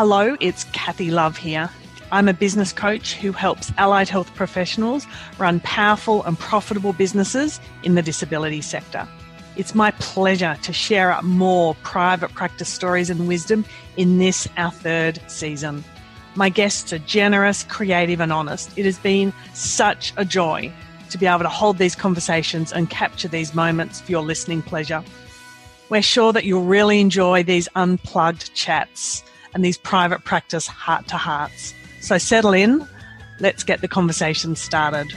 Hello, it's Kathy Love here. I'm a business coach who helps allied health professionals run powerful and profitable businesses in the disability sector. It's my pleasure to share more private practice stories and wisdom in this, our third season. My guests are generous, creative and honest. It has been such a joy to be able to hold these conversations and capture these moments for your listening pleasure. We're sure that you'll really enjoy these unplugged chats and these private practice heart-to-hearts. So settle in, let's get the conversation started.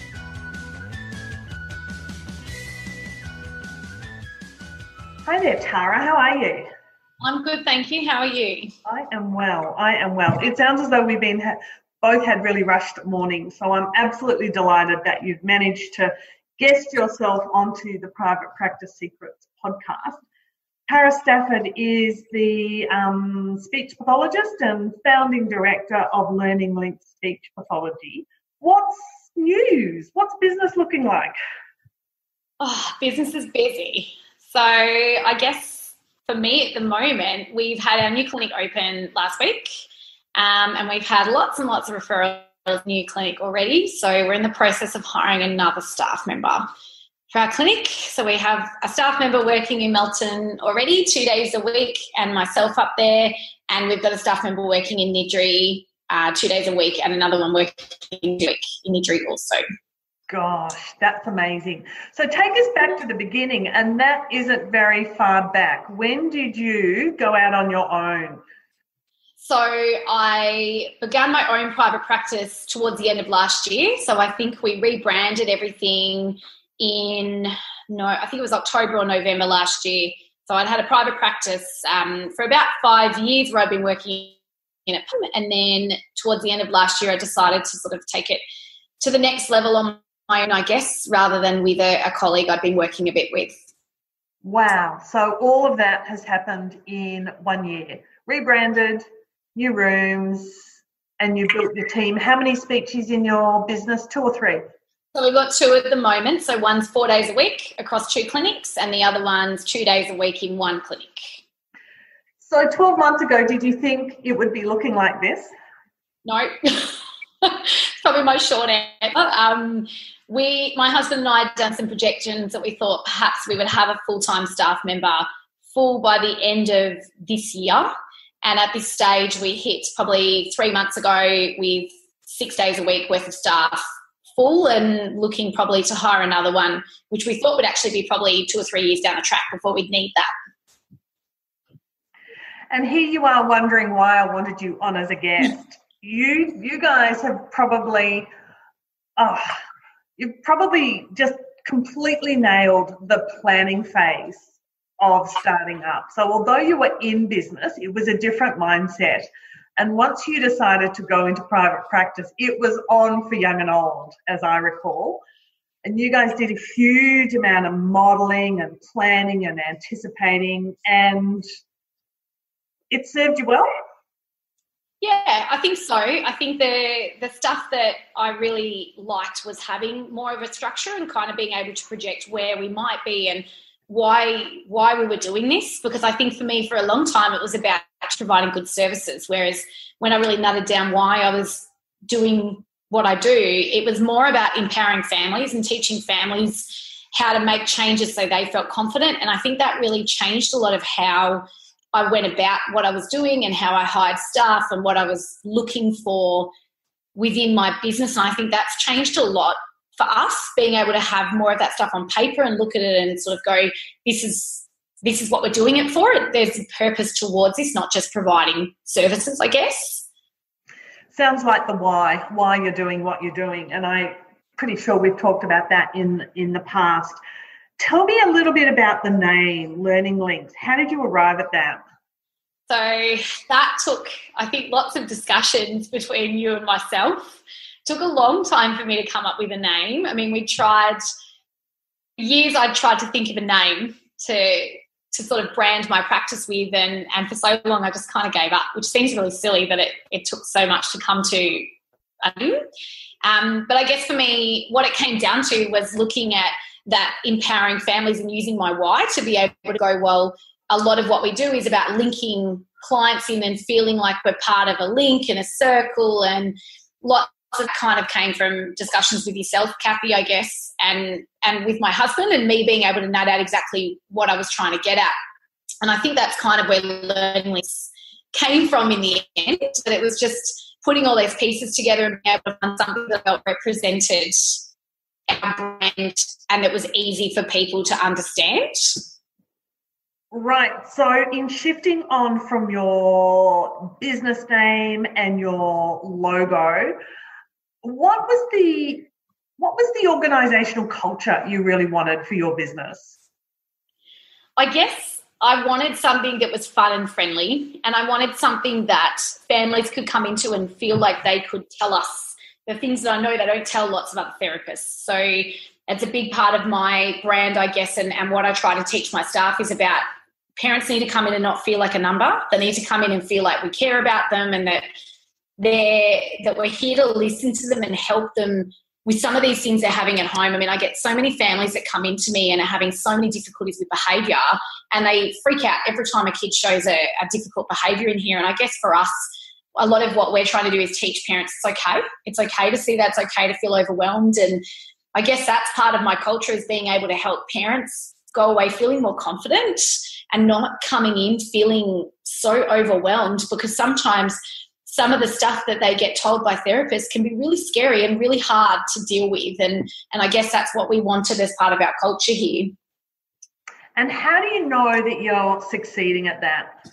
Hi there, Tara. How are you? I'm good, thank you. How are you? I am well. It sounds as though we've been both had really rushed mornings, so I'm absolutely delighted that you've managed to guest yourself onto the Private Practice Secrets podcast. Tara Stafford is the speech pathologist and founding director of Learning Link Speech Pathology. What's news? What's business looking like? Oh, business is busy. So I guess for me at the moment, we've had our new clinic open last week and we've had lots and lots of referrals to new clinic already. So we're in the process of hiring another staff member for our clinic. So we have a staff member working in Melton already 2 days a week and myself up there, and we've got a staff member working in Niddrie 2 days a week and another one working in Niddrie also. Gosh, that's amazing. So take us back to the beginning, and that isn't very far back. When did you go out on your own? So I began my own private practice towards the end of last year. So I think we rebranded everything I think it was October or November last year. So I'd had a private practice for about 5 years where I'd been working in it. And then towards the end of last year, I decided to sort of take it to the next level on my own, I guess, rather than with a colleague I'd been working a bit with. Wow. So all of that has happened in 1 year. Rebranded, new rooms, and you built your team. How many speeches in your business? 2 or 3? So we've got 2 at the moment. So one's 4 days a week across 2 clinics and the other one's 2 days a week in 1 clinic. So 12 months ago, did you think it would be looking like this? No. It's probably my short answer. My husband and I had done some projections that we thought perhaps we would have a full-time staff member full by the end of this year. And at this stage, we hit probably 3 months ago with 6 days a week worth of staff full and looking probably to hire another one, which we thought would actually be probably 2 or 3 years down the track before we'd need that. And here you are wondering why I wanted you on as a guest. You guys have probably you've probably just completely nailed the planning phase of starting up. So although you were in business, it was a different mindset. And once you decided to go into private practice, it was on for young and old, as I recall. And you guys did a huge amount of modelling and planning and anticipating, and it served you well? Yeah, I think so. I think the stuff that I really liked was having more of a structure and kind of being able to project where we might be and why we were doing this, because I think for me for a long time it was about providing good services, whereas when I really nutted down why I was doing what I do, it was more about empowering families and teaching families how to make changes so they felt confident. And I think that really changed a lot of how I went about what I was doing and how I hired staff and what I was looking for within my business. And I think that's changed a lot for us, being able to have more of that stuff on paper and look at it and sort of go, this is what we're doing it for. There's a purpose towards this, not just providing services, I guess. Sounds like the why you're doing what you're doing. And I'm pretty sure we've talked about that in the past. Tell me a little bit about the name, Learning Links. How did you arrive at that? So that took, I think, lots of discussions between you and myself. Took a long time for me to come up with a name. I mean, I'd tried to think of a name to sort of brand my practice with, and for so long I just kind of gave up, which seems really silly that it took so much to come to a name. But I guess for me, what it came down to was looking at that empowering families and using my why to be able to go, well, a lot of what we do is about linking clients in and feeling like we're part of a link and a circle, and lots of kind of came from discussions with yourself, Kathy, I guess, and with my husband, and me being able to nut out exactly what I was trying to get at. And I think that's kind of where learning came from in the end, that it was just putting all those pieces together and being able to find something that felt represented our brand and it was easy for people to understand. Right. So in shifting on from your business name and your logo, what was the organizational culture you really wanted for your business? I guess I wanted something that was fun and friendly, and I wanted something that families could come into and feel like they could tell us the things that I know they don't tell lots of other therapists. So it's a big part of my brand, I guess, and what I try to teach my staff is about parents need to come in and not feel like a number. They need to come in and feel like we care about them, and that we're here to listen to them and help them with some of these things they're having at home. I mean, I get so many families that come into me and are having so many difficulties with behaviour, and they freak out every time a kid shows a difficult behaviour in here. And I guess for us, a lot of what we're trying to do is teach parents it's okay. It's okay to see that. It's okay to feel overwhelmed. And I guess that's part of my culture, is being able to help parents go away feeling more confident and not coming in feeling so overwhelmed, because sometimes some of the stuff that they get told by therapists can be really scary and really hard to deal with. And I guess that's what we wanted as part of our culture here. And how do you know that you're succeeding at that?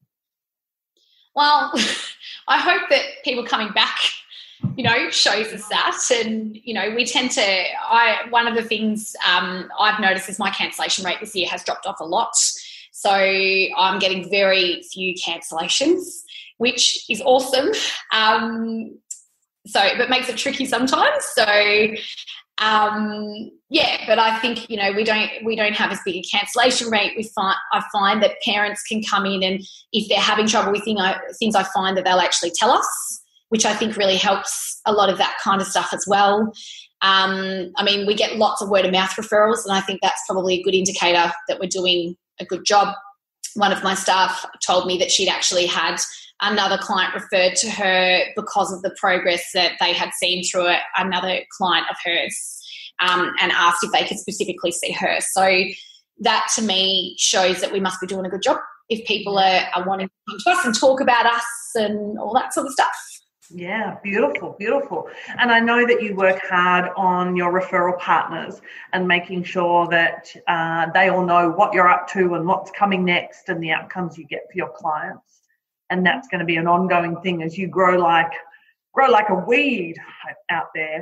Well, I hope that people coming back, shows us that. And, we tend to, one of the things I've noticed is my cancellation rate this year has dropped off a lot. So I'm getting very few cancellations, which is awesome. But makes it tricky sometimes. So, but I think, we don't have as big a cancellation rate. I find that parents can come in, and if they're having trouble with things, I find that they'll actually tell us, which I think really helps a lot of that kind of stuff as well. We get lots of word of mouth referrals, and I think that's probably a good indicator that we're doing a good job. One of my staff told me that she'd actually had another client referred to her because of the progress that they had seen through another client of hers, and asked if they could specifically see her. So that to me shows that we must be doing a good job if people are wanting to come to us and talk about us and all that sort of stuff. Yeah, beautiful, beautiful. And I know that you work hard on your referral partners and making sure that they all know what you're up to and what's coming next and the outcomes you get for your clients. And that's going to be an ongoing thing as you grow like a weed out there.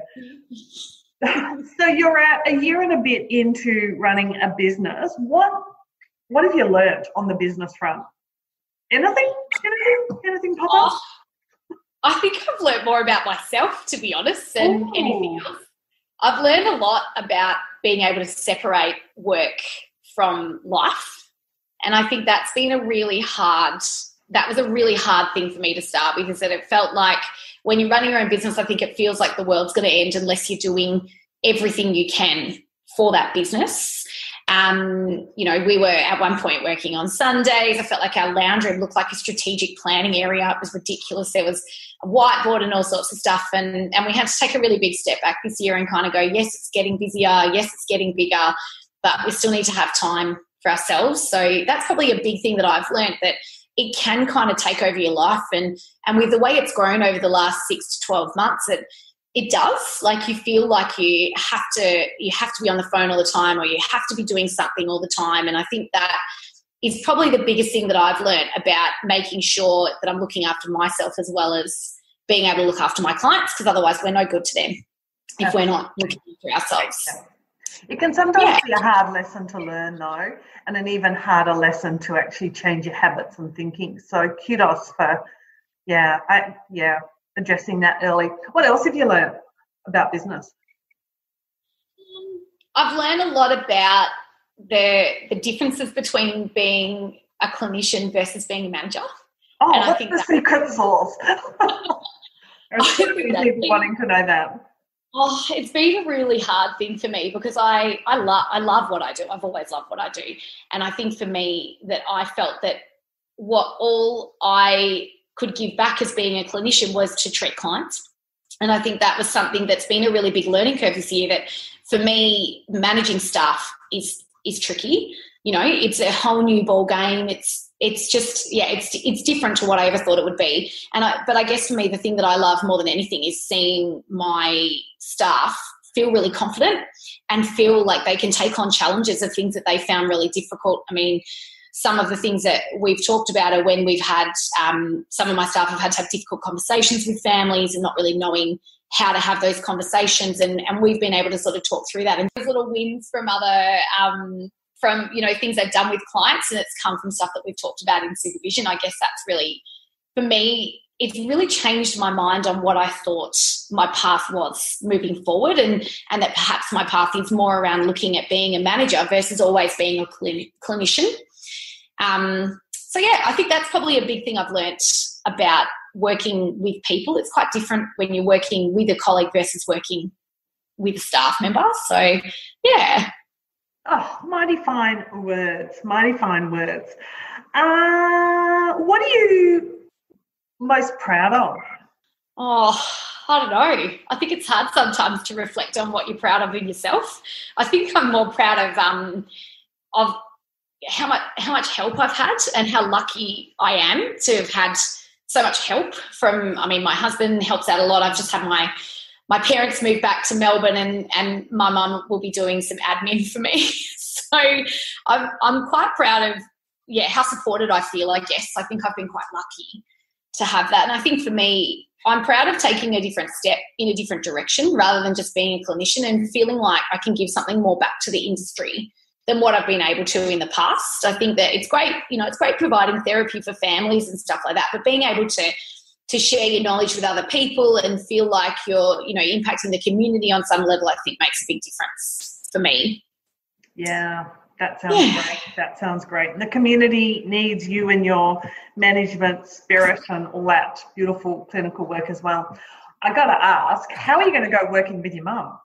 So you're at a year and a bit into running a business. What have you learned on the business front? Anything pop up? I think I've learned more about myself, to be honest, than anything else. I've learned a lot about being able to separate work from life. And I think that's been a really hard thing for me to start with, is that it felt like when you're running your own business, I think it feels like the world's going to end unless you're doing everything you can for that business. We were at one point working on Sundays. I felt like our lounge room looked like a strategic planning area. It was ridiculous. There was a whiteboard and all sorts of stuff. And we had to take a really big step back this year and kind of go, yes, it's getting busier. Yes, it's getting bigger, but we still need to have time for ourselves. So that's probably a big thing that I've learned, that it can kind of take over your life. And with the way it's grown over the last 6 to 12 months, it does. Like, you feel like you have to be on the phone all the time, or you have to be doing something all the time. And I think that is probably the biggest thing that I've learned about making sure that I'm looking after myself as well as being able to look after my clients, because otherwise we're no good to them if we're not looking after ourselves. It can sometimes be a hard lesson to learn, though, and an even harder lesson to actually change your habits and thinking. So kudos for, addressing that early. What else have you learned about business? I've learned a lot about the differences between being a clinician versus being a manager. Oh, and what's the secret sauce? There's so many people wanting to know that. Oh, it's been a really hard thing for me, because I love what I do. I've always loved what I do. And I think for me that I felt that what all I could give back as being a clinician was to treat clients. And I think that was something that's been a really big learning curve this year, that for me, managing staff is tricky. You know, it's a whole new ball game. It's just, yeah, it's different to what I ever thought it would be. But I guess for me, the thing that I love more than anything is seeing my staff feel really confident and feel like they can take on challenges of things that they found really difficult. I mean, some of the things that we've talked about are when we've had some of my staff have had to have difficult conversations with families and not really knowing how to have those conversations, and we've been able to sort of talk through that. And those little wins from other from, you know, things they've done with clients, and it's come from stuff that we've talked about in supervision. I guess that's really, for me, it's really changed my mind on what I thought my path was moving forward, and that perhaps my path is more around looking at being a manager versus always being a clinician. So, yeah, I think that's probably a big thing I've learnt about working with people. It's quite different when you're working with a colleague versus working with a staff member. So, yeah. Oh, mighty fine words, mighty fine words. What are you most proud of? Oh, I don't know. I think it's hard sometimes to reflect on what you're proud of in yourself. I think I'm more proud of how much help I've had and how lucky I am to have had so much help from, I mean, my husband helps out a lot. I've just had my parents move back to Melbourne, and my mum will be doing some admin for me. So I'm quite proud of, how supported I feel, I guess. I think I've been quite lucky to have that. And I think for me, I'm proud of taking a different step in a different direction rather than just being a clinician, and feeling like I can give something more back to the industry than what I've been able to in the past. I think that it's great, it's great providing therapy for families and stuff like that, but being able to share your knowledge with other people and feel like you're, impacting the community on some level, I think makes a big difference for me. Yeah, that sounds great. That sounds great. And the community needs you and your management spirit and all that beautiful clinical work as well. I got to ask, how are you going to go working with your mum?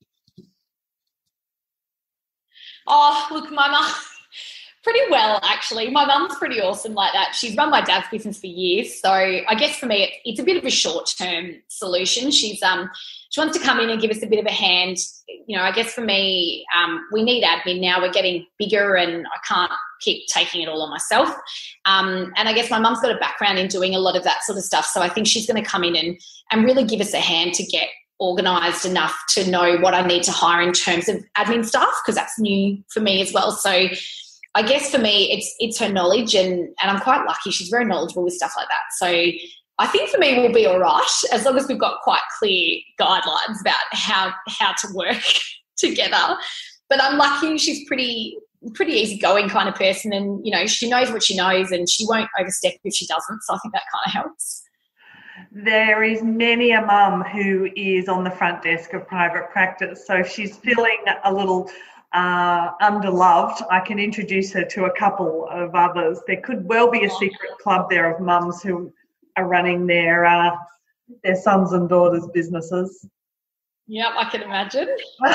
Oh, look, my mum, pretty well, actually. My mum's pretty awesome like that. She's run my dad's business for years. So I guess for me, it's a bit of a short-term solution. She wants to come in and give us a bit of a hand. I guess for me, we need admin now. We're getting bigger and I can't keep taking it all on myself. And I guess my mum's got a background in doing a lot of that sort of stuff. So I think she's going to come in and really give us a hand to get organised enough to know what I need to hire in terms of admin staff, because that's new for me as well. So I guess for me, it's her knowledge, and I'm quite lucky. She's very knowledgeable with stuff like that. So I think for me we'll be all right as long as we've got quite clear guidelines about how to work together. But I'm lucky she's pretty easygoing kind of person, and she knows what she knows and she won't overstep if she doesn't. So I think that kind of helps. There is many a mum who is on the front desk of private practice, so if she's feeling a little underloved, I can introduce her to a couple of others. There could well be a secret club there of mums who are running their sons and daughters' businesses. Yep, I can imagine.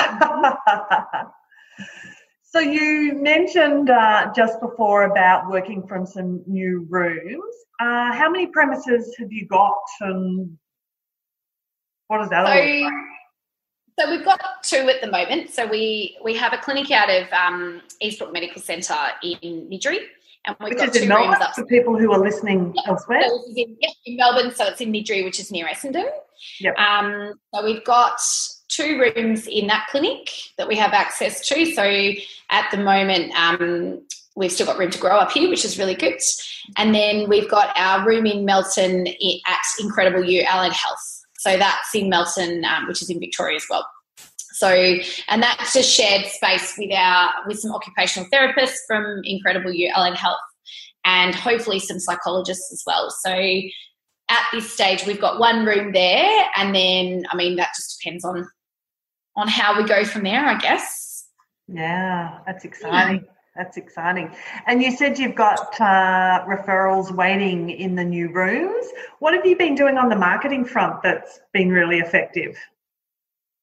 So you mentioned just before about working from some new rooms. How many premises have you got, and what does that look like? So we've got 2 at the moment. So we have a clinic out of Eastbrook Medical Centre in Nidri. And we've got 2 rooms up for people who are listening elsewhere. So this is in Melbourne, so it's in Nidri, which is near Essendon. Yep. So we've got 2 rooms in that clinic that we have access to. So at the moment, we've still got room to grow up here, which is really good. And then we've got our room in Melton at Incredible You Allied Health. So that's in Melton, which is in Victoria as well. So, and that's a shared space with some occupational therapists from Incredible You Allied Health, and hopefully some psychologists as well. So at this stage, we've got 1 room there, and then, that just depends on how we go from there, I guess. Yeah, that's exciting. Yeah. That's exciting. And you said you've got referrals waiting in the new rooms. What have you been doing on the marketing front that's been really effective?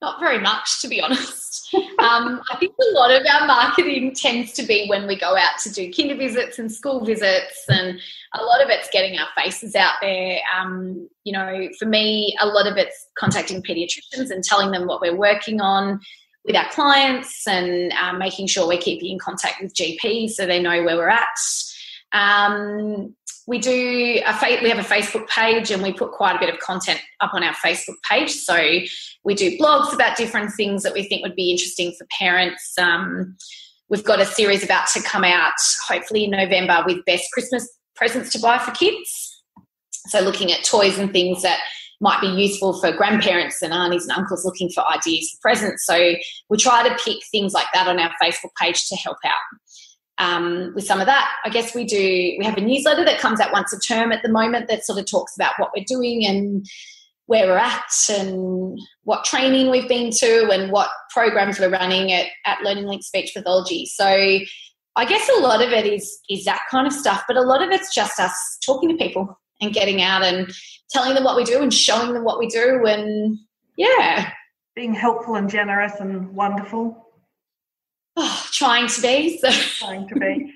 Not very much, to be honest. I think a lot of our marketing tends to be when we go out to do kinder visits and school visits, and a lot of it's getting our faces out there. You know, for me, a lot of it's contacting paediatricians and telling them what we're working on with our clients, and making sure we're keeping in contact with GPs so they know where we're at. We have a Facebook page, and we put quite a bit of content up on our Facebook page. So we do blogs about different things that we think would be interesting for parents. We've got a series about to come out, hopefully in November, with best Christmas presents to buy for kids. So looking at toys and things that might be useful for grandparents and aunties and uncles looking for ideas for presents. So we try to pick things like that on our Facebook page to help out. With some of that, I guess we have a newsletter that comes out once a term at the moment that sort of talks about what we're doing and where we're at and what training we've been to and what programs we're running at Learning Link Speech Pathology. So I guess a lot of it is that kind of stuff, but a lot of it's just us talking to people and getting out and telling them what we do and showing them what we do, and being helpful and generous and wonderful. Oh, trying to be. Trying to be.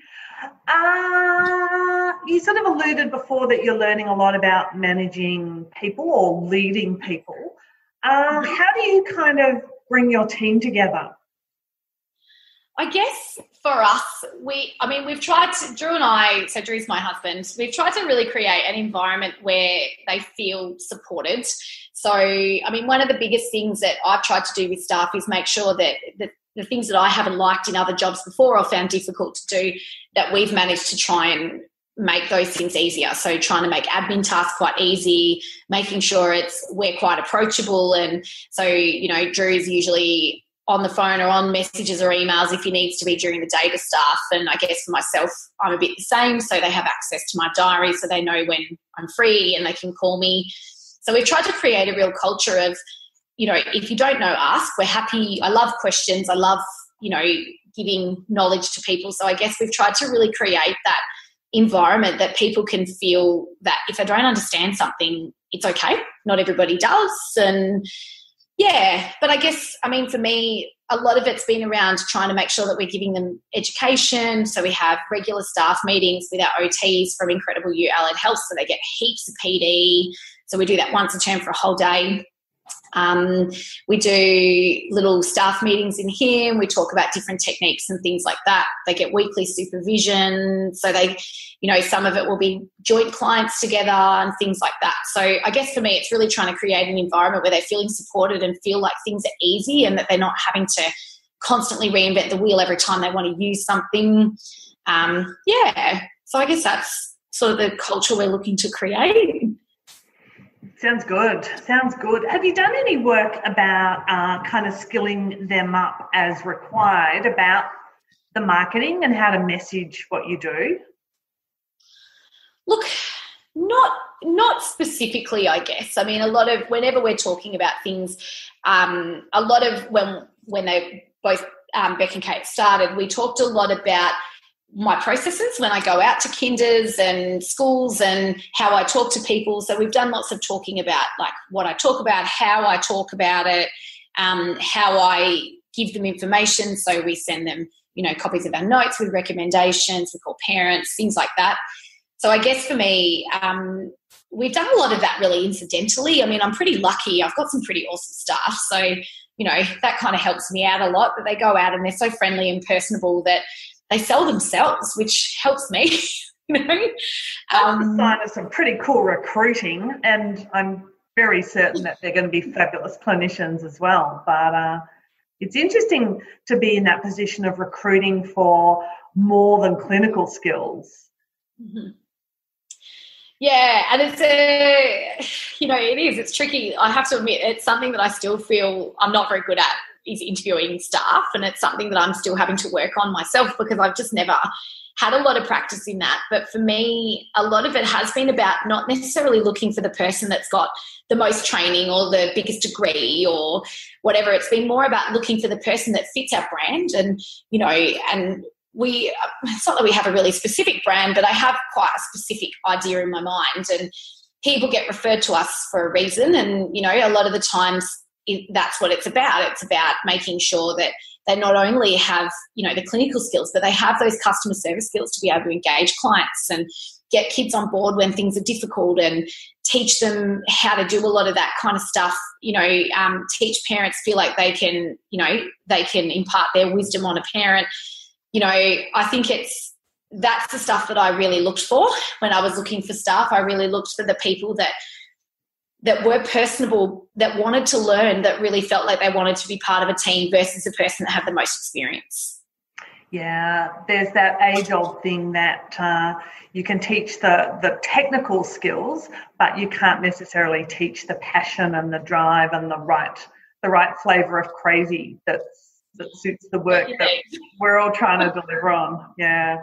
You sort of alluded before that you're learning a lot about managing people or leading people. How do you kind of bring your team together? I guess for us, we've tried to, Drew and I, so Drew's my husband, we've tried to really create an environment where they feel supported. So, one of the biggest things that I've tried to do with staff is make sure that the things that I haven't liked in other jobs before or found difficult to do, that we've managed to try and make those things easier. So trying to make admin tasks quite easy, making sure we're quite approachable. And so, Drew is usually on the phone or on messages or emails if he needs to be during the day to staff. And I guess for myself, I'm a bit the same. So they have access to my diary so they know when I'm free and they can call me. So we've tried to create a real culture of, if you don't know, ask. We're happy. I love questions. I love, giving knowledge to people. So I guess we've tried to really create that environment that people can feel that if they don't understand something, it's okay. Not everybody does. And but I guess, for me, a lot of it's been around trying to make sure that we're giving them education. So we have regular staff meetings with our OTs from Incredible You Allied Health, so they get heaps of PD. So we do that once a term for a whole day. We do little staff meetings in here, and we talk about different techniques and things like that. They get weekly supervision. So they, some of it will be joint clients together and things like that. So I guess for me, it's really trying to create an environment where they're feeling supported and feel like things are easy and that they're not having to constantly reinvent the wheel every time they want to use something. So I guess that's sort of the culture we're looking to create. Sounds good. Have you done any work about kind of skilling them up as required about the marketing and how to message what you do? Look, not specifically, I guess. A lot of, whenever we're talking about things, a lot of when they both, Beck and Kate started, we talked a lot about my processes when I go out to kinders and schools and how I talk to people. So we've done lots of talking about like what I talk about, how I talk about it, how I give them information. So we send them, copies of our notes with recommendations, we call parents, things like that. So I guess for me, we've done a lot of that really incidentally. I'm pretty lucky. I've got some pretty awesome staff. So, that kind of helps me out a lot, that they go out and they're so friendly and personable that they sell themselves, which helps me, That's a sign of some pretty cool recruiting, and I'm very certain that they're going to be fabulous clinicians as well. But it's interesting to be in that position of recruiting for more than clinical skills. Mm-hmm. Yeah, and it's tricky. I have to admit, it's something that I still feel I'm not very good at, is interviewing staff, and it's something that I'm still having to work on myself because I've just never had a lot of practice in that. But for me, a lot of it has been about not necessarily looking for the person that's got the most training or the biggest degree or whatever. It's been more about looking for the person that fits our brand. And, and it's not that we have a really specific brand, but I have quite a specific idea in my mind, and people get referred to us for a reason. And, a lot of the times that's what it's about. It's about making sure that they not only have, the clinical skills, but they have those customer service skills to be able to engage clients and get kids on board when things are difficult and teach them how to do a lot of that kind of stuff. Teach parents feel like they can impart their wisdom on a parent. I think that's the stuff that I really looked for when I was looking for staff. I really looked for the people that were personable, that wanted to learn, that really felt like they wanted to be part of a team versus the person that had the most experience. Yeah, there's that age-old thing that you can teach the technical skills, but you can't necessarily teach the passion and the drive and the right flavour of crazy that suits the work that we're all trying to deliver on. Yeah.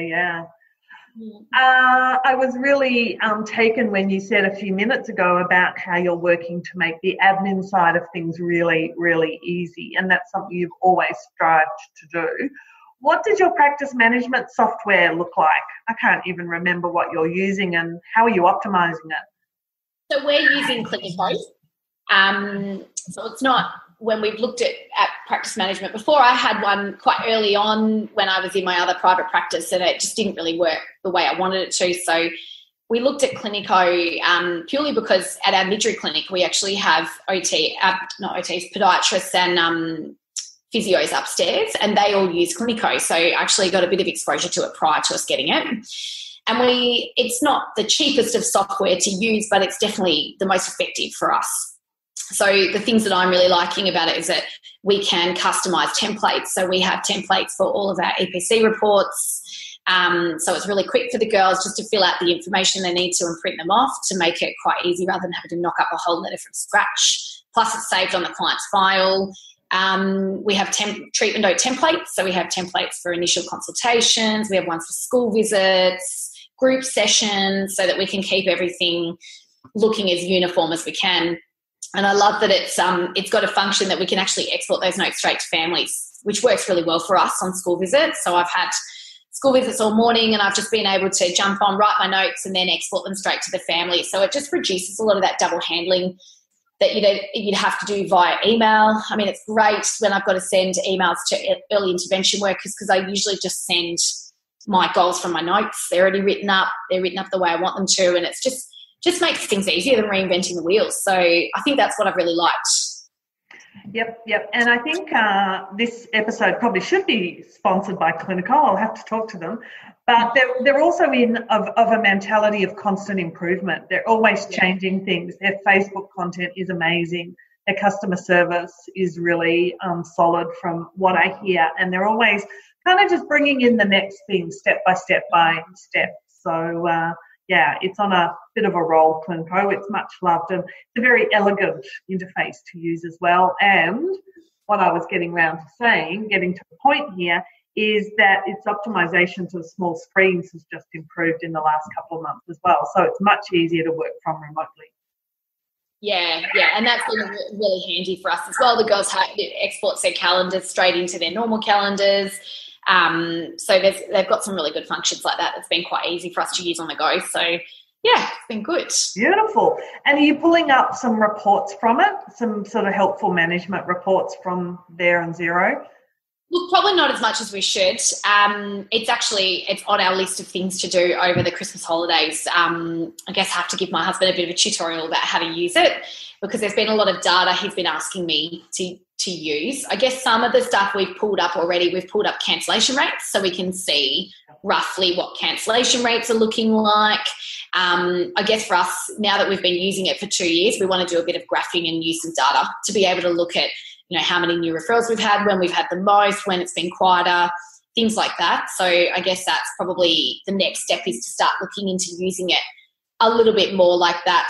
I was really taken when you said a few minutes ago about how you're working to make the admin side of things really, really easy, and that's something you've always strived to do. What does your practice management software look like? I can't even remember what you're using, and how are you optimizing it? So we're using Clinico. So it's not, when we've looked at practice management before, I had one quite early on when I was in my other private practice, and it just didn't really work the way I wanted it to. So we looked at Clinico purely because at our midwifery clinic we actually have podiatrists and physios upstairs, and they all use Clinico. So I actually got a bit of exposure to it prior to us getting it. And it's not the cheapest of software to use, but it's definitely the most effective for us. So the things that I'm really liking about it is that we can customise templates. So we have templates for all of our EPC reports. So it's really quick for the girls just to fill out the information they need to and print them off to make it quite easy rather than having to knock up a whole letter from scratch. Plus it's saved on the client's file. We have treatment note templates. So we have templates for initial consultations. We have ones for school visits, group sessions, so that we can keep everything looking as uniform as we can. And I love that it's got a function that we can actually export those notes straight to families, which works really well for us on school visits. So I've had school visits all morning and I've just been able to jump on, write my notes and then export them straight to the family. So it just reduces a lot of that double handling that you'd have to do via email. I mean, it's great when I've got to send emails to early intervention workers because I usually just send my goals from my notes. They're already written up. They're written up the way I want them to, and it's just makes things easier than reinventing the wheels. So I think that's what I've really liked. Yep. And I think this episode probably should be sponsored by Clinico. I'll have to talk to them. But they're also of a mentality of constant improvement. They're always changing things. Their Facebook content is amazing. Their customer service is really solid from what I hear. And they're always kind of just bringing in the next thing step by step by step. So, it's on a bit of a roll, Clinico. It's much loved and it's a very elegant interface to use as well. And what I was getting to the point here, is that its optimization to the small screens has just improved in the last couple of months as well. So it's much easier to work from remotely. Yeah, and that's been really handy for us as well. The girls export their calendars straight into their normal calendars. So they've got some really good functions like that that's been quite easy for us to use on the go. So, yeah, it's been good. Beautiful. And are you pulling up some reports from it, some sort of helpful management reports from there and Xero? Look, probably not as much as we should. It's on our list of things to do over the Christmas holidays. I guess I have to give my husband a bit of a tutorial about how to use it because there's been a lot of data he's been asking me to use. I guess some of the stuff we've pulled up already, we've pulled up cancellation rates so we can see roughly what cancellation rates are looking like. I guess for us, now that we've been using it for 2 years, we want to do a bit of graphing and use some data to be able to look at how many new referrals we've had, when we've had the most, when it's been quieter, things like that. So I guess that's probably the next step is to start looking into using it a little bit more like that.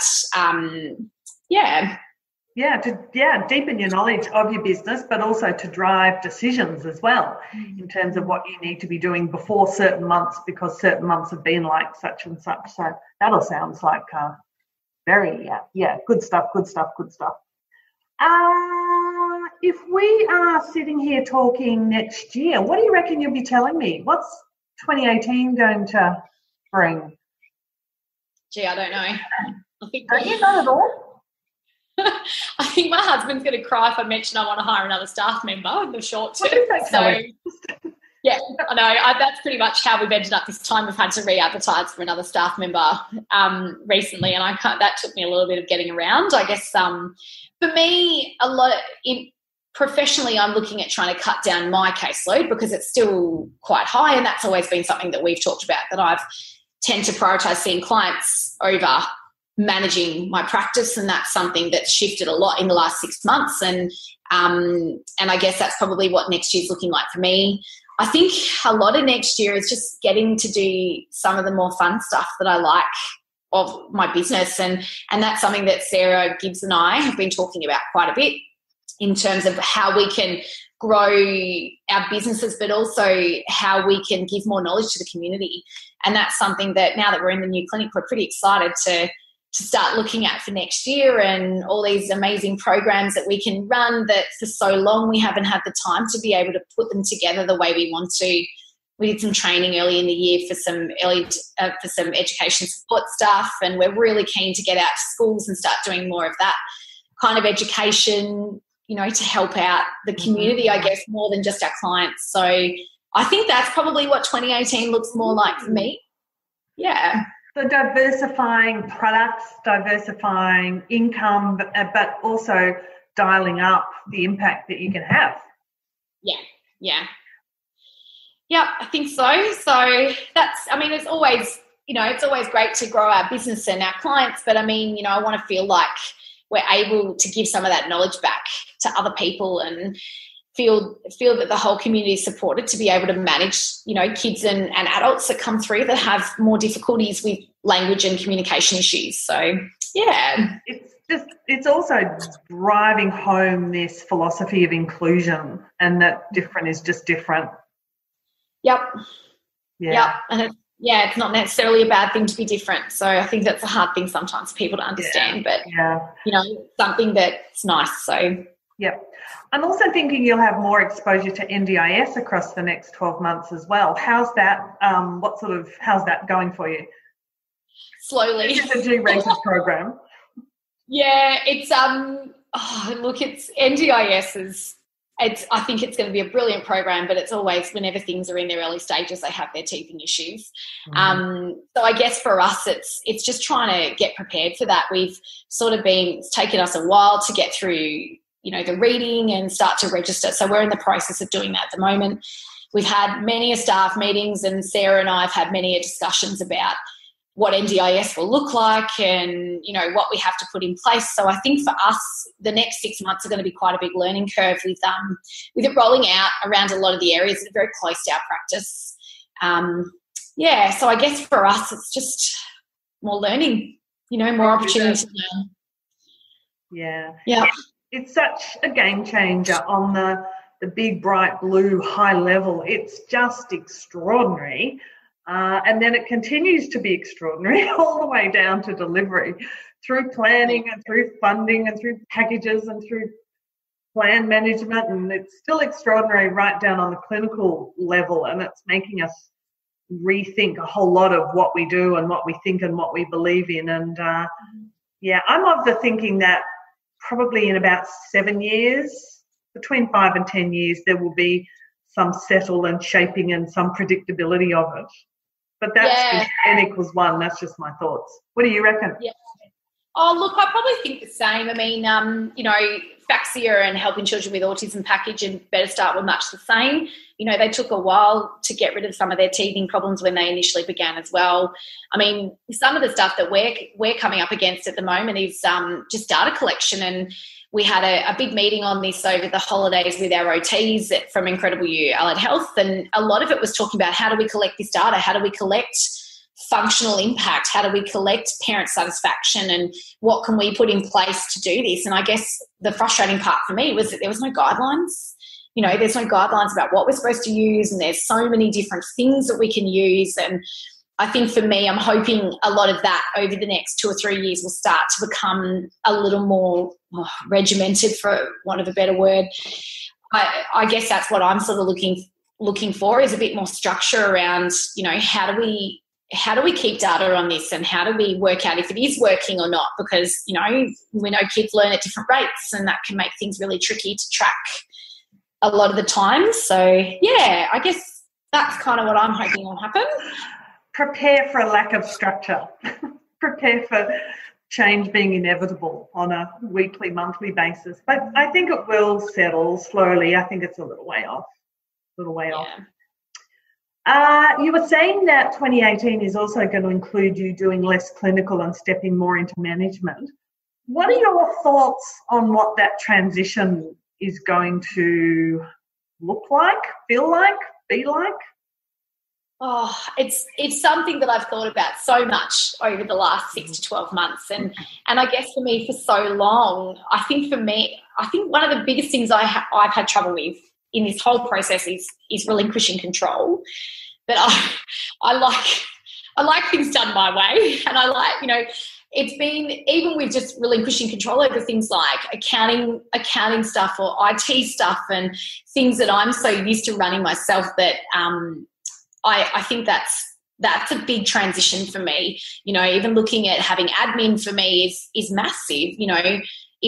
To deepen your knowledge of your business, but also to drive decisions as well in terms of what you need to be doing before certain months, because certain months have been like such and such. So that all sounds like very good stuff. If we are sitting here talking next year, what do you reckon you'll be telling me? What's 2018 going to bring? Gee, I don't know. Don't you know at all? I think my husband's going to cry if I mention I want to hire another staff member in the short term. So, yeah, I know. That's pretty much how we've ended up this time. We've had to re-advertise for another staff member recently, and that took me a little bit of getting around. I guess for me, professionally, I'm looking at trying to cut down my caseload because it's still quite high, and that's always been something that we've talked about, that I've tend to prioritise seeing clients over managing my practice, and that's something that's shifted a lot in the last 6 months, and I guess that's probably what next year's looking like for me. I think a lot of next year is just getting to do some of the more fun stuff that I like of my business, and that's something that Sarah Gibbs and I have been talking about quite a bit in terms of how we can grow our businesses, but also how we can give more knowledge to the community. And that's something that now that we're in the new clinic, we're pretty excited to start looking at for next year, and all these amazing programs that we can run that for so long we haven't had the time to be able to put them together the way we want to. We did some training early in the year for some education support stuff, and we're really keen to get out to schools and start doing more of that kind of education, to help out the community, I guess, more than just our clients. So I think that's probably what 2018 looks more like for me. Yeah. So diversifying products, diversifying income, but also dialing up the impact that you can have. Yeah, I think so. So it's always great to grow our business and our clients, but I want to feel like we're able to give some of that knowledge back to other people and feel that the whole community is supported to be able to manage, kids and adults that come through that have more difficulties with language and communication issues. So, yeah. It's also driving home this philosophy of inclusion, and that different is just different. Yep. Yeah. Yep. And it's not necessarily a bad thing to be different. So I think that's a hard thing sometimes for people to understand, but, something that's nice. So, yep. I'm also thinking you'll have more exposure to NDIS across the next 12 months as well. How's that? How's that going for you? Slowly. It's a G-rated program. Yeah, it's it's NDIS I think it's going to be a brilliant program, but it's always, whenever things are in their early stages, they have their teething issues. So I guess for us, it's just trying to get prepared for that. We've it's taken us a while to get through, the reading and start to register. So we're in the process of doing that at the moment. We've had many staff meetings, and Sarah and I have had many discussions about what NDIS will look like and, what we have to put in place. So I think for us, the next 6 months are going to be quite a big learning curve with it rolling out around a lot of the areas that are very close to our practice. So I guess for us, it's just more learning, more opportunity to learn. Yeah. It's such a game changer on the big, bright blue high level. It's just extraordinary. And then it continues to be extraordinary all the way down to delivery, through planning and through funding and through packages and through plan management. And it's still extraordinary right down on the clinical level, and it's making us rethink a whole lot of what we do and what we think and what we believe in. And, I'm of the thinking that probably in about 7 years, between 5 and 10 years, there will be some settle and shaping and some predictability of it. But that's just N=1. That's just my thoughts. What do you reckon? Yeah. Oh, look, I probably think the same. I mean, FAXIA and Helping Children with Autism package and Better Start were much the same. They took a while to get rid of some of their teething problems when they initially began as well. I mean, some of the stuff that we're coming up against at the moment is just data collection, and we had a big meeting on this over the holidays with our OTs from Incredible You Allied Health, and a lot of it was talking about how do we collect this data, how do we collect functional impact, how do we collect parent satisfaction, and what can we put in place to do this. And I guess the frustrating part for me was that there was no guidelines. There's no guidelines about what we're supposed to use, and there's so many different things that we can use. And I think for me, I'm hoping a lot of that over the next 2 or 3 years will start to become a little more regimented, for want of a better word. I guess that's what I'm sort of looking for, is a bit more structure around, how do we how do we keep data on this, and how do we work out if it is working or not? Because, you know, we know kids learn at different rates, and that can make things really tricky to track a lot of the time. So, yeah, I guess that's kind of what I'm hoping will happen. Prepare for a lack of structure. Prepare for change being inevitable on a weekly, monthly basis. But I think it will settle slowly. I think it's a little way off. You were saying that 2018 is also going to include you doing less clinical and stepping more into management. What are your thoughts on what that transition is going to look like, feel like, be like? Oh, it's something that I've thought about so much over the last 6 to 12 months. And I guess for me, for so long, I think one of the biggest things I've had trouble with in this whole process is relinquishing control. But I like things done my way, and I like, you know, it's been, even with just relinquishing control over things like accounting stuff or IT stuff and things that I'm so used to running myself, that I think that's a big transition for me. You know, even looking at having admin for me is massive. You know,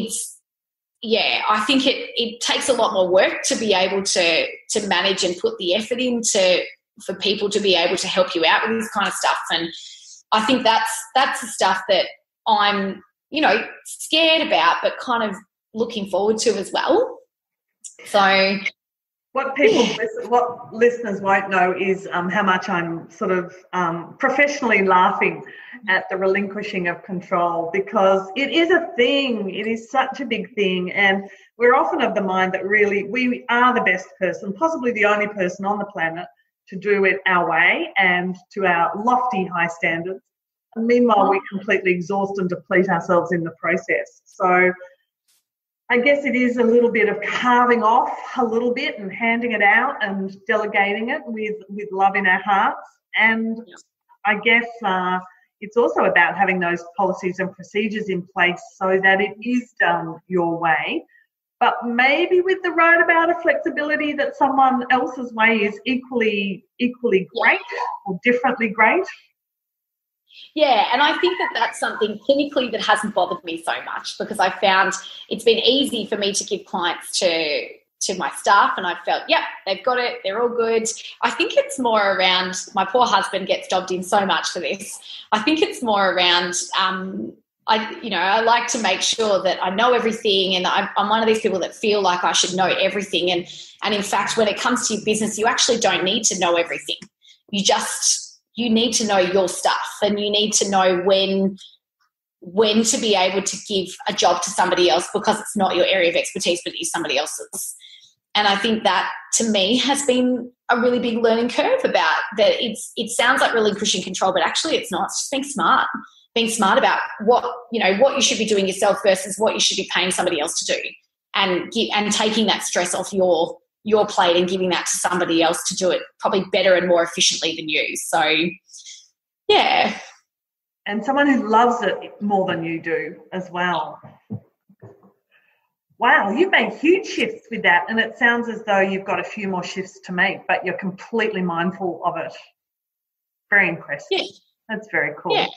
I think it takes a lot more work to be able to manage and put the effort into for people to be able to help you out with this kind of stuff. And I think that's the stuff that I'm, you know, scared about, but kind of looking forward to as well. So what listeners won't know is how much I'm sort of professionally laughing at the relinquishing of control, because it is a thing. It is such a big thing, and we're often of the mind that really we are the best person, possibly the only person on the planet, to do it our way and to our lofty high standards. And meanwhile, we completely exhaust and deplete ourselves in the process. So I guess it is a little bit of carving off a little bit and handing it out and delegating it with love in our hearts. And I guess it's also about having those policies and procedures in place so that it is done your way, but maybe with the roundabout of flexibility that someone else's way is equally great or differently great. Yeah, and I think that's something clinically that hasn't bothered me so much, because I found it's been easy for me to give clients to my staff, and I felt, they've got it, they're all good. I think it's more around, my poor husband gets jobbed in so much for this. I think it's more around I like to make sure that I know everything, and I'm one of these people that feel like I should know everything. And in fact, when it comes to your business, you actually don't need to know everything. You need to know your stuff, and you need to know when to be able to give a job to somebody else, because it's not your area of expertise, but it is somebody else's. And I think that, to me, has been a really big learning curve about that. It sounds like relinquishing control, but actually it's not. It's just being smart about what you should be doing yourself versus what you should be paying somebody else to do, and taking that stress off your plate and giving that to somebody else to do it probably better and more efficiently than you. So, yeah. And someone who loves it more than you do as well. Wow, you've made huge shifts with that, and it sounds as though you've got a few more shifts to make, but you're completely mindful of it. Very impressive. Yeah. That's very cool. Yeah.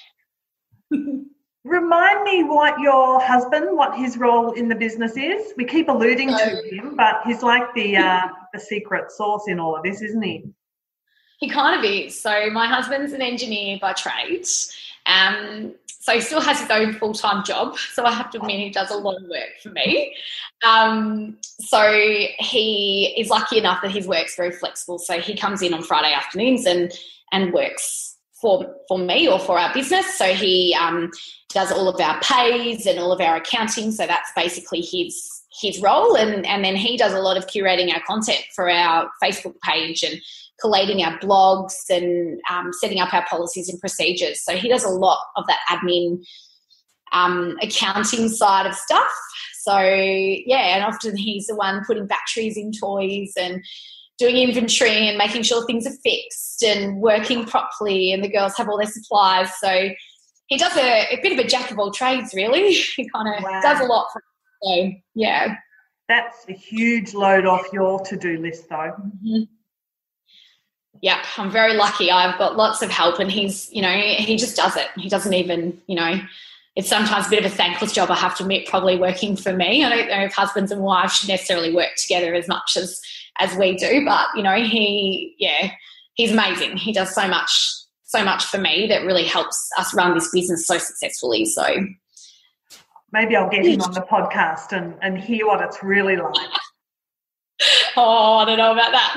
Remind me what his role in the business is. We keep alluding to him, but he's like the secret sauce in all of this, isn't he? He kind of is. So my husband's an engineer by trade. So he still has his own full-time job. So I have to admit, he does a lot of work for me. So he is lucky enough that his work's very flexible. So he comes in on Friday afternoons and works for me or for our business. So he does all of our pays and all of our accounting. So that's basically his role. And then he does a lot of curating our content for our Facebook page and collating our blogs and setting up our policies and procedures. So he does a lot of that admin accounting side of stuff. So, yeah, and often he's the one putting batteries in toys and doing inventory and making sure things are fixed and working properly, and the girls have all their supplies. So he does a bit of a jack of all trades, really. He kind of does a lot for us. So, yeah. That's a huge load off your to-do list, though. Mm-hmm. Yep, I'm very lucky. I've got lots of help, and he's, he just does it. He doesn't even, it's sometimes a bit of a thankless job, I have to admit, probably working for me. I don't know if husbands and wives should necessarily work together as much as we do, but, he's amazing. He does so much for me that really helps us run this business so successfully. So maybe I'll get him on the podcast and hear what it's really like. Oh, I don't know about that.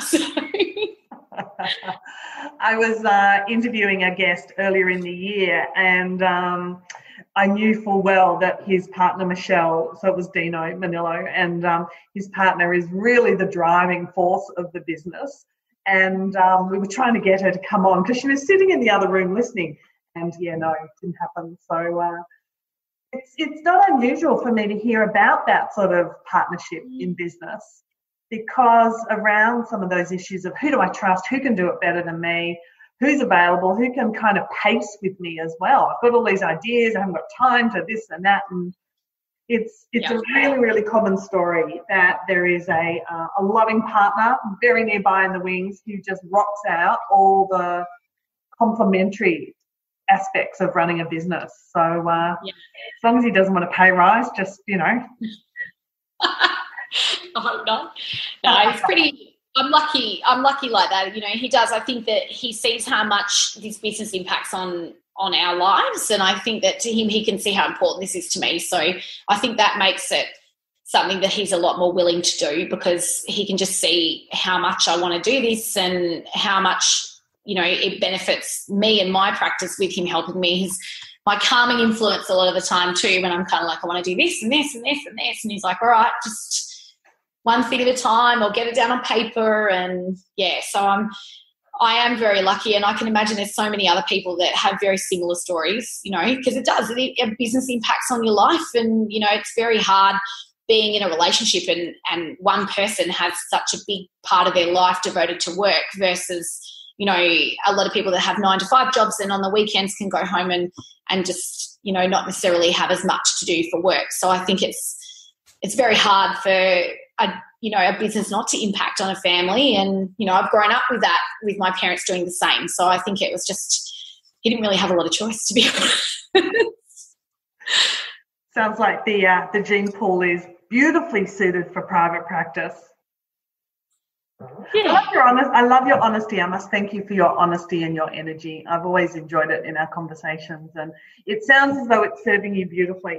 I was interviewing a guest earlier in the year, and I knew full well that his partner, Michelle, so it was Dino Manillo, and his partner is really the driving force of the business. And we were trying to get her to come on because she was sitting in the other room listening, and it didn't happen. So it's not unusual for me to hear about that sort of partnership in business, because around some of those issues of who do I trust, who can do it better than me, who's available, who can kind of pace with me as well. I've got all these ideas, I haven't got time for this and that, and it's a really, really common story that there is a loving partner very nearby in the wings who just rocks out all the complementary aspects of running a business. So as long as he doesn't want a pay rise, just, I hope not. No, it's pretty. I'm lucky like that. He does. I think that he sees how much this business impacts on our lives, and I think that to him, he can see how important this is to me. So I think that makes it something that he's a lot more willing to do, because he can just see how much I want to do this and how much it benefits me and my practice with him helping me. He's my calming influence a lot of the time too, when I'm kind of like, I want to do this and this and this and this, and he's like, all right, just one thing at a time, or get it down on paper. And so I am very lucky, and I can imagine there's so many other people that have very similar stories, because it does. A business impacts on your life, and, it's very hard being in a relationship and one person has such a big part of their life devoted to work versus, a lot of people that have 9-to-5 jobs and on the weekends can go home and just, not necessarily have as much to do for work. So I think it's very hard for a business not to impact on a family. And, I've grown up with that, with my parents doing the same. So I think it was just, he didn't really have a lot of choice, to be honest. Sounds like the gene pool is beautifully suited for private practice. Yeah. I love your honesty. I must thank you for your honesty and your energy. I've always enjoyed it in our conversations, and it sounds as though it's serving you beautifully.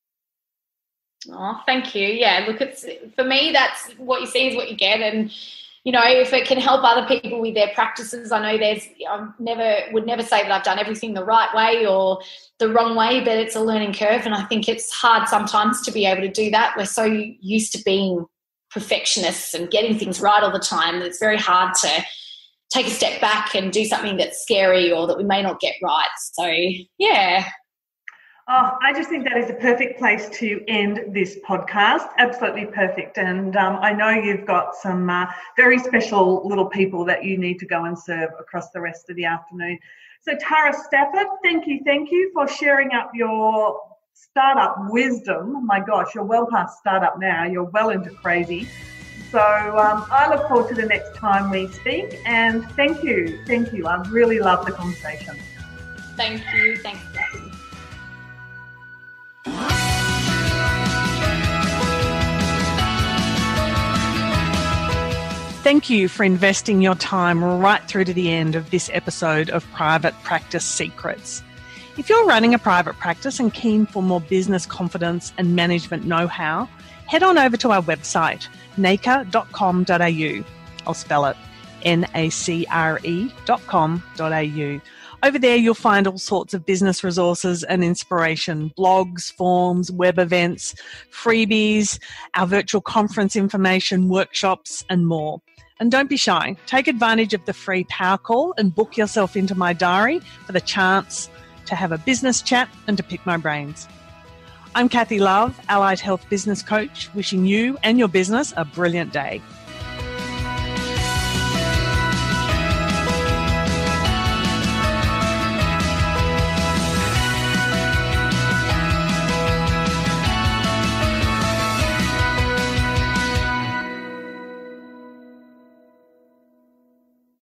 Oh, thank you. Yeah, look, it's, for me, that's what you see is what you get. And, if it can help other people with their practices, I know I would never say that I've done everything the right way or the wrong way, but it's a learning curve. And I think it's hard sometimes to be able to do that. We're so used to being perfectionists and getting things right all the time that it's very hard to take a step back and do something that's scary or that we may not get right. So, yeah. Oh, I just think that is a perfect place to end this podcast. Absolutely perfect. And I know you've got some very special little people that you need to go and serve across the rest of the afternoon. So Tara Stafford, thank you for sharing up your startup wisdom. My gosh, you're well past startup now. You're well into crazy. So I look forward to the next time we speak. And thank you. I really love the conversation. Thank you. Thanks. Thank you for investing your time right through to the end of this episode of Private Practice Secrets. If you're running a private practice and keen for more business confidence and management know-how, head on over to our website, nacre.com.au. I'll spell it nacre.com.au. Over there, you'll find all sorts of business resources and inspiration, blogs, forms, web events, freebies, our virtual conference information, workshops, and more. And don't be shy. Take advantage of the free power call and book yourself into my diary for the chance to have a business chat and to pick my brains. I'm Kathy Love, Allied Health Business Coach, wishing you and your business a brilliant day.